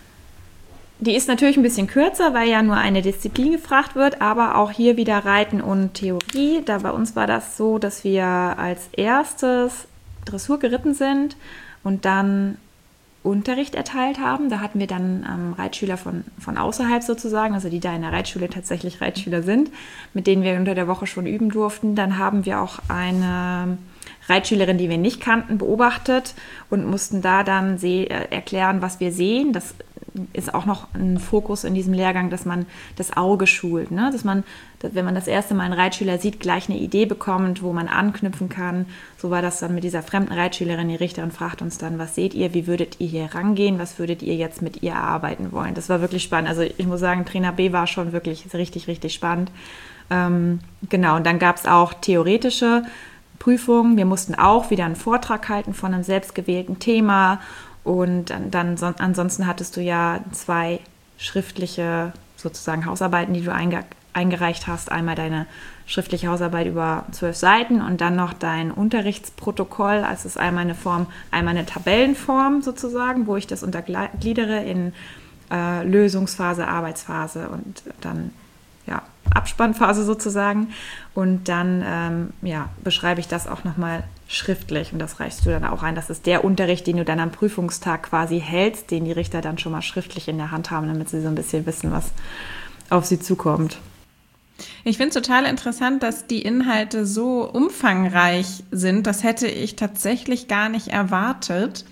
Die ist natürlich ein bisschen kürzer, weil ja nur eine Disziplin gefragt wird, aber auch hier wieder Reiten und Theorie. Da bei uns war das so, dass wir als erstes Dressur geritten sind und dann Unterricht erteilt haben. Da hatten wir dann ähm, Reitschüler von, von außerhalb sozusagen, also die da in der Reitschule tatsächlich Reitschüler sind, mit denen wir unter der Woche schon üben durften. Dann haben wir auch eine Reitschülerin, die wir nicht kannten, beobachtet und mussten da dann seh- erklären, was wir sehen. Das ist auch noch ein Fokus in diesem Lehrgang, dass man das Auge schult, ne? Dass man, dass, wenn man das erste Mal einen Reitschüler sieht, gleich eine Idee bekommt, wo man anknüpfen kann. So war das dann mit dieser fremden Reitschülerin. Die Richterin fragt uns dann, was seht ihr, wie würdet ihr hier rangehen, was würdet ihr jetzt mit ihr erarbeiten wollen? Das war wirklich spannend. Also ich muss sagen, Trainer B war schon wirklich richtig, richtig spannend. Ähm, genau, und dann gab es auch theoretische Prüfungen. Wir mussten auch wieder einen Vortrag halten von einem selbstgewählten Thema. Und dann, dann so, ansonsten hattest du ja zwei schriftliche sozusagen Hausarbeiten, die du einge, eingereicht hast. Einmal deine schriftliche Hausarbeit über zwölf Seiten und dann noch dein Unterrichtsprotokoll. Also es ist einmal eine Form, einmal eine Tabellenform sozusagen, wo ich das untergliedere in äh, Lösungsphase, Arbeitsphase und dann ja, Abspannphase sozusagen. Und dann ähm, ja, beschreibe ich das auch nochmal schriftlich und das reichst du dann auch ein. Das ist der Unterricht, den du dann am Prüfungstag quasi hältst, den die Richter dann schon mal schriftlich in der Hand haben, damit sie so ein bisschen wissen, was auf sie zukommt. Ich finde es total interessant, dass die Inhalte so umfangreich sind. Das hätte ich tatsächlich gar nicht erwartet.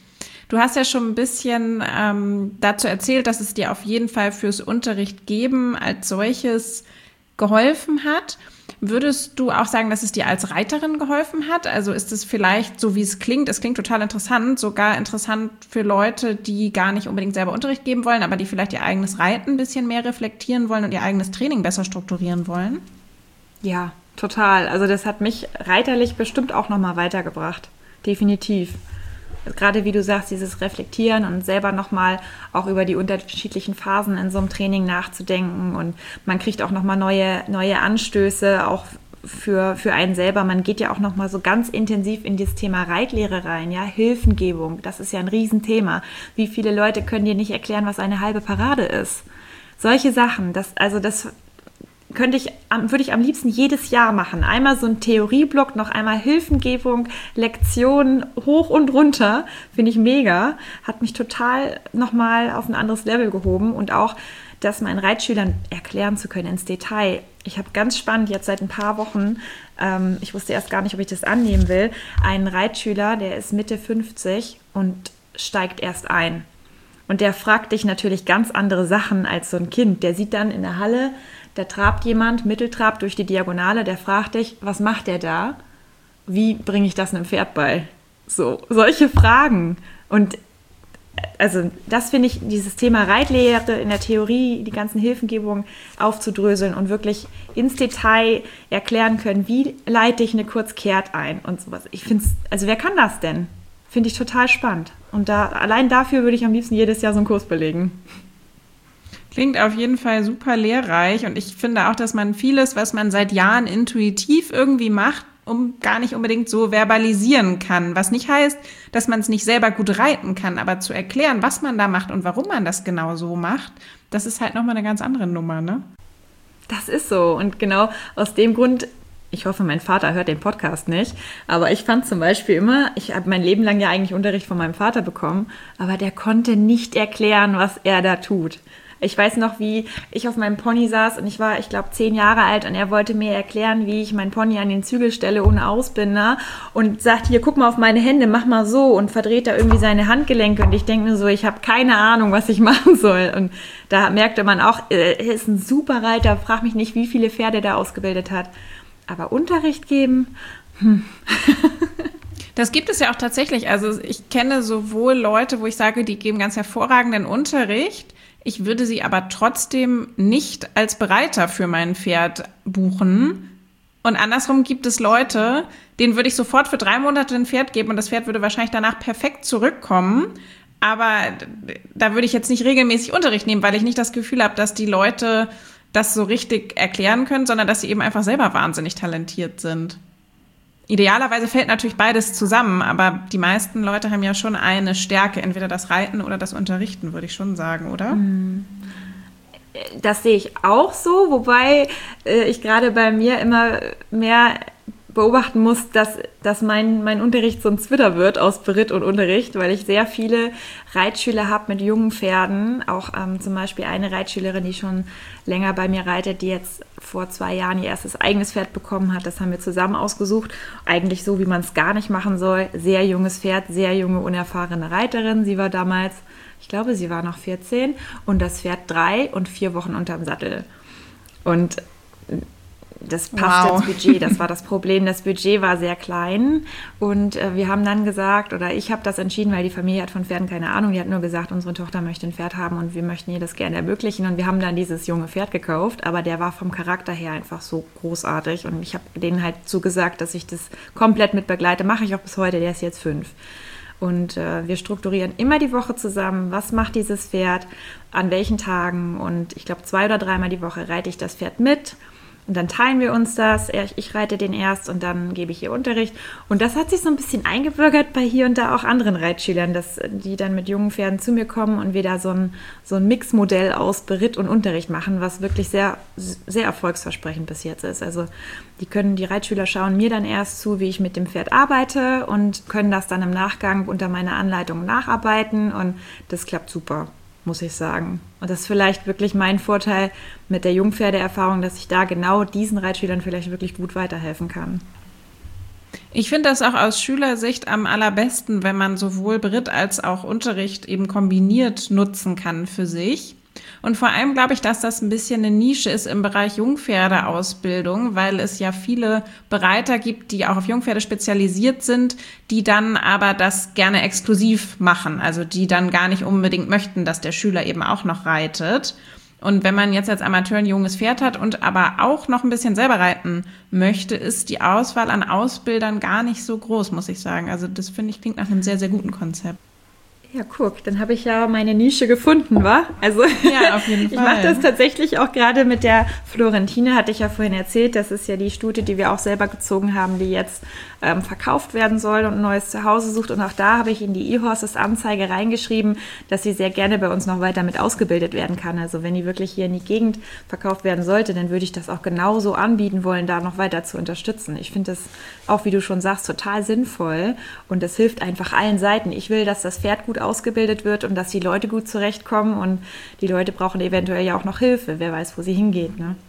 Du hast ja schon ein bisschen ähm, dazu erzählt, dass es dir auf jeden Fall fürs Unterricht geben als solches geholfen hat. Würdest du auch sagen, dass es dir als Reiterin geholfen hat? Also ist es vielleicht, so wie es klingt, es klingt total interessant, sogar interessant für Leute, die gar nicht unbedingt selber Unterricht geben wollen, aber die vielleicht ihr eigenes Reiten ein bisschen mehr reflektieren wollen und ihr eigenes Training besser strukturieren wollen? Ja, total. Also das hat mich reiterlich bestimmt auch nochmal weitergebracht. Definitiv. Gerade wie du sagst, dieses Reflektieren und selber nochmal auch über die unterschiedlichen Phasen in so einem Training nachzudenken. Und man kriegt auch nochmal neue, neue Anstöße, auch für, für einen selber. Man geht ja auch nochmal so ganz intensiv in das Thema Reitlehre rein, ja, Hilfengebung. Das ist ja ein Riesenthema. Wie viele Leute können dir nicht erklären, was eine halbe Parade ist? Solche Sachen, das, also das könnte ich, würde ich am liebsten jedes Jahr machen. Einmal so ein Theorieblock, noch einmal Hilfengebung, Lektionen hoch und runter. Finde ich mega. Hat mich total nochmal auf ein anderes Level gehoben und auch, das meinen Reitschülern erklären zu können ins Detail. Ich habe ganz spannend jetzt seit ein paar Wochen, ähm, ich wusste erst gar nicht, ob ich das annehmen will, einen Reitschüler, der ist Mitte fünfzig und steigt erst ein. Und der fragt dich natürlich ganz andere Sachen als so ein Kind. Der sieht dann in der Halle, da trabt jemand, Mitteltrab durch die Diagonale, der fragt dich, was macht der da? Wie bringe ich das einem Pferd bei? So, solche Fragen. Und also das finde ich, dieses Thema Reitlehre in der Theorie, die ganzen Hilfengebungen aufzudröseln und wirklich ins Detail erklären können, wie leite ich eine Kurzkehrt ein und sowas. Ich finde es, also wer kann das denn? Finde ich total spannend. Und da, allein dafür würde ich am liebsten jedes Jahr so einen Kurs belegen. Klingt auf jeden Fall super lehrreich und ich finde auch, dass man vieles, was man seit Jahren intuitiv irgendwie macht, um gar nicht unbedingt so verbalisieren kann. Was nicht heißt, dass man es nicht selber gut reiten kann, aber zu erklären, was man da macht und warum man das genau so macht, das ist halt nochmal eine ganz andere Nummer, ne? Das ist so und genau aus dem Grund, ich hoffe, mein Vater hört den Podcast nicht, aber ich fand zum Beispiel immer, ich habe mein Leben lang ja eigentlich Unterricht von meinem Vater bekommen, aber der konnte nicht erklären, was er da tut. Ich weiß noch, wie ich auf meinem Pony saß und ich war, ich glaube, zehn Jahre alt und er wollte mir erklären, wie ich mein Pony an den Zügel stelle ohne Ausbinder und sagt, hier, guck mal auf meine Hände, mach mal so und verdreht da irgendwie seine Handgelenke und ich denke mir so, ich habe keine Ahnung, was ich machen soll. Und da merkte man auch, er ist ein super Reiter, frag mich nicht, wie viele Pferde der ausgebildet hat. Aber Unterricht geben, hm. Das gibt es ja auch tatsächlich. Also ich kenne sowohl Leute, wo ich sage, die geben ganz hervorragenden Unterricht. Ich würde sie aber trotzdem nicht als Bereiter für mein Pferd buchen. Und andersrum gibt es Leute, denen würde ich sofort für drei Monate ein Pferd geben und das Pferd würde wahrscheinlich danach perfekt zurückkommen. Aber da würde ich jetzt nicht regelmäßig Unterricht nehmen, weil ich nicht das Gefühl habe, dass die Leute das so richtig erklären können, sondern dass sie eben einfach selber wahnsinnig talentiert sind. Idealerweise fällt natürlich beides zusammen, aber die meisten Leute haben ja schon eine Stärke, entweder das Reiten oder das Unterrichten, würde ich schon sagen, oder? Das sehe ich auch so, wobei äh, ich gerade bei mir immer mehr beobachten muss, dass, dass mein, mein Unterricht so ein Zwitter wird aus Beritt und Unterricht, weil ich sehr viele Reitschüler habe mit jungen Pferden. Auch ähm, zum Beispiel eine Reitschülerin, die schon länger bei mir reitet, die jetzt vor zwei Jahren ihr erstes eigenes Pferd bekommen hat. Das haben wir zusammen ausgesucht. Eigentlich so, wie man es gar nicht machen soll. Sehr junges Pferd, sehr junge, unerfahrene Reiterin. Sie war damals, ich glaube, sie war noch vierzehn und das Pferd drei und vier Wochen unterm Sattel. Und das passte Wow. ins Budget, das war das Problem. Das Budget war sehr klein und äh, wir haben dann gesagt, oder ich habe das entschieden, weil die Familie hat von Pferden keine Ahnung, die hat nur gesagt, unsere Tochter möchte ein Pferd haben und wir möchten ihr das gerne ermöglichen und wir haben dann dieses junge Pferd gekauft, aber der war vom Charakter her einfach so großartig und ich habe denen halt zugesagt, dass ich das komplett mit begleite, mache ich auch bis heute, der ist jetzt fünf. Und äh, wir strukturieren immer die Woche zusammen, was macht dieses Pferd, an welchen Tagen und ich glaube zwei oder dreimal die Woche reite ich das Pferd mit. Und dann teilen wir uns das. Ich reite den erst und dann gebe ich ihr Unterricht. Und das hat sich so ein bisschen eingebürgert bei hier und da auch anderen Reitschülern, dass die dann mit jungen Pferden zu mir kommen und wir da so ein, so ein Mixmodell aus Beritt und Unterricht machen, was wirklich sehr, sehr erfolgsversprechend bis jetzt ist. Also die können, die Reitschüler schauen mir dann erst zu, wie ich mit dem Pferd arbeite und können das dann im Nachgang unter meiner Anleitung nacharbeiten. Und das klappt super, muss ich sagen. Und das ist vielleicht wirklich mein Vorteil mit der Jungpferdeerfahrung, dass ich da genau diesen Reitschülern vielleicht wirklich gut weiterhelfen kann. Ich finde das auch aus Schülersicht am allerbesten, wenn man sowohl Beritt als auch Unterricht eben kombiniert nutzen kann für sich. Und vor allem glaube ich, dass das ein bisschen eine Nische ist im Bereich Jungpferdeausbildung, weil es ja viele Bereiter gibt, die auch auf Jungpferde spezialisiert sind, die dann aber das gerne exklusiv machen, also die dann gar nicht unbedingt möchten, dass der Schüler eben auch noch reitet. Und wenn man jetzt als Amateur ein junges Pferd hat und aber auch noch ein bisschen selber reiten möchte, ist die Auswahl an Ausbildern gar nicht so groß, muss ich sagen. Also das finde ich klingt nach einem sehr, sehr guten Konzept. Ja, guck, dann habe ich ja meine Nische gefunden, wa? Also ja, auf jeden Fall. Ich mache das tatsächlich auch gerade mit der Florentine, hatte ich ja vorhin erzählt. Das ist ja die Stute, die wir auch selber gezogen haben, die jetzt ähm, verkauft werden soll und ein neues Zuhause sucht. Und auch da habe ich in die eHorses-Anzeige reingeschrieben, dass sie sehr gerne bei uns noch weiter mit ausgebildet werden kann. Also wenn die wirklich hier in die Gegend verkauft werden sollte, dann würde ich das auch genauso anbieten wollen, da noch weiter zu unterstützen. Ich finde das auch, wie du schon sagst, total sinnvoll und das hilft einfach allen Seiten. Ich will, dass das Pferd gut ausgebildet wird und dass die Leute gut zurechtkommen und die Leute brauchen eventuell ja auch noch Hilfe. Wer weiß, wo sie hingeht, ne?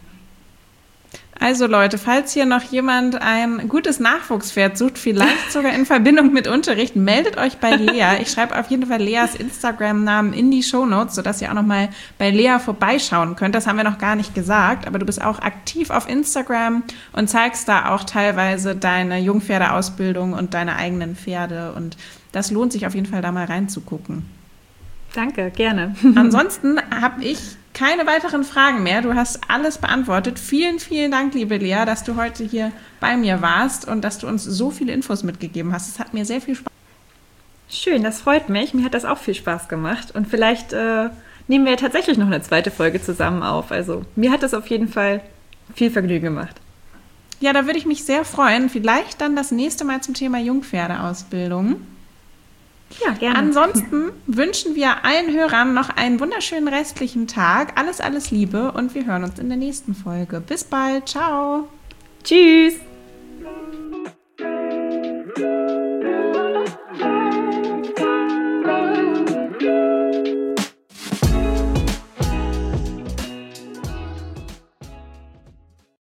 Also Leute, falls hier noch jemand ein gutes Nachwuchspferd sucht, vielleicht sogar in Verbindung mit Unterricht, meldet euch bei Lea. Ich schreibe auf jeden Fall Leas Instagram-Namen in die Shownotes, sodass ihr auch noch mal bei Lea vorbeischauen könnt. Das haben wir noch gar nicht gesagt, aber du bist auch aktiv auf Instagram und zeigst da auch teilweise deine Jungpferdeausbildung und deine eigenen Pferde. Und das lohnt sich auf jeden Fall, da mal reinzugucken. Danke, gerne. Ansonsten habe ich keine weiteren Fragen mehr. Du hast alles beantwortet. Vielen, vielen Dank, liebe Lea, dass du heute hier bei mir warst und dass du uns so viele Infos mitgegeben hast. Es hat mir sehr viel Spaß gemacht. Schön, das freut mich. Mir hat das auch viel Spaß gemacht. Und vielleicht äh, nehmen wir tatsächlich noch eine zweite Folge zusammen auf. Also mir hat das auf jeden Fall viel Vergnügen gemacht. Ja, da würde ich mich sehr freuen. Vielleicht dann das nächste Mal zum Thema Jungpferdeausbildung. Ja, gerne. Ansonsten wünschen wir allen Hörern noch einen wunderschönen restlichen Tag. Alles, alles Liebe und wir hören uns in der nächsten Folge. Bis bald. Ciao. Tschüss.